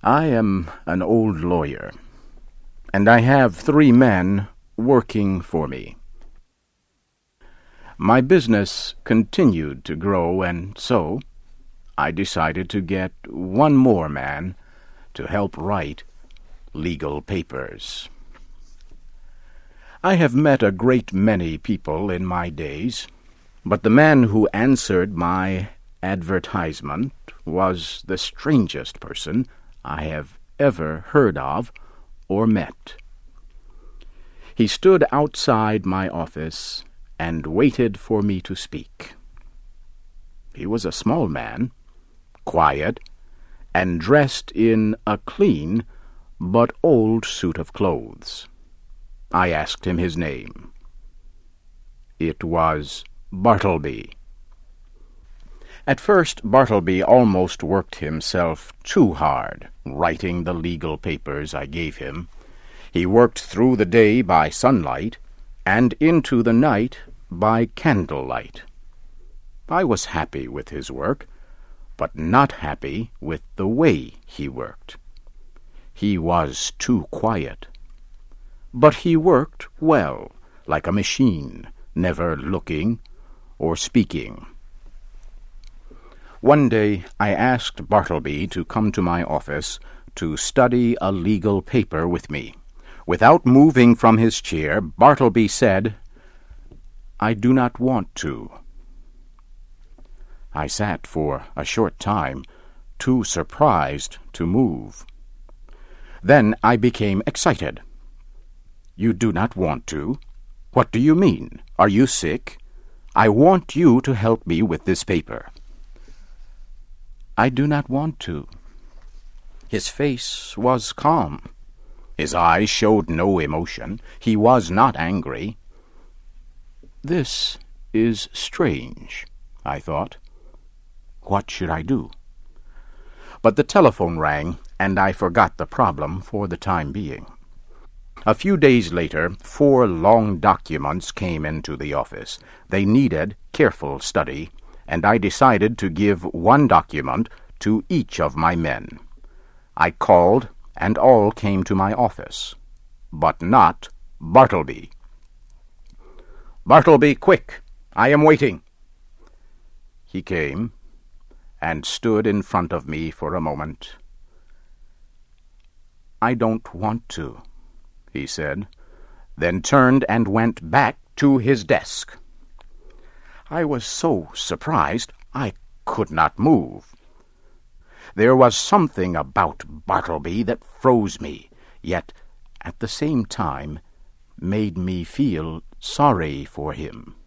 I am an old lawyer, and I have 3 men working for me. My business continued to grow, and so I decided to get 1 more man to help write legal papers. I have met a great many people in my days, but the man who answered my advertisement was the strangest person I have ever heard of or met. He stood outside my office and waited for me to speak. He was a small man, quiet, and dressed in a clean but old suit of clothes. I asked him his name. It was Bartleby. At first, Bartleby almost worked himself too hard, writing the legal papers I gave him. He worked through the day by sunlight, and into the night by candlelight. I was happy with his work, but not happy with the way he worked. He was too quiet. But he worked well, like a machine, never looking or speaking. One day I asked Bartleby to come to my office to study a legal paper with me. Without moving from his chair, Bartleby said, "I do not want to." I sat for a short time, too surprised to move. Then I became excited. "You do not want to? What do you mean? Are you sick? I want you to help me with this paper." "I do not want to." His face was calm. His eyes showed no emotion. He was not angry. This is strange, I thought. What should I do? But the telephone rang, and I forgot the problem for the time being. A few days later, 4 long documents came into the office. They needed careful study, and I decided to give 1 document to each of my men. I called, and all came to my office, but not Bartleby. "Bartleby, quick! I am waiting." He came and stood in front of me for a moment. "I don't want to," he said, then turned and went back to his desk. I was so surprised I could not move. There was something about Bartleby that froze me, yet at the same time made me feel sorry for him.